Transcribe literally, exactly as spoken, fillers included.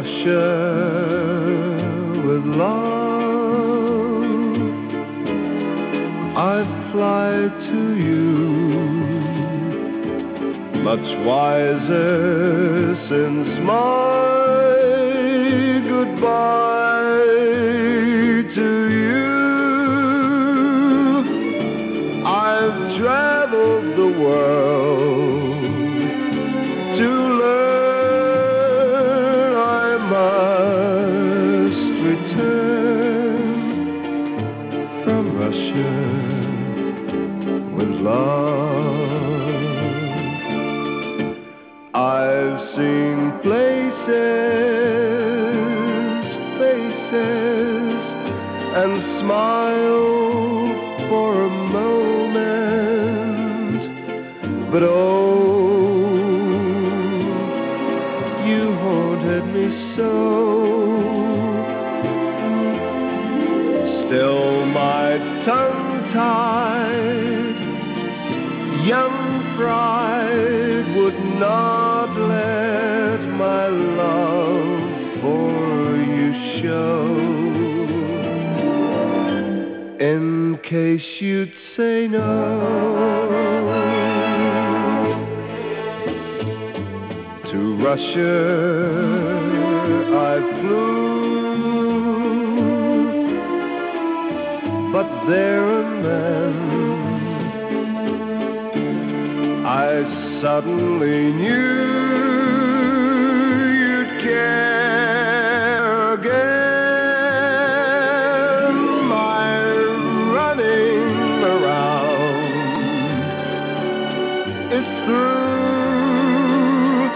Russia with love, I'd fly to you, much wiser since my goodbye to you. I've traveled the world to learn I must return from Russia with love. I've seen places, faces, and smiled for a moment, but oh, you haunted me so. Still my tongue-tied young pride would not let my love for you show, in case you'd say no. To Russia I flew, but there and then I suddenly knew you'd care again. My running around is through.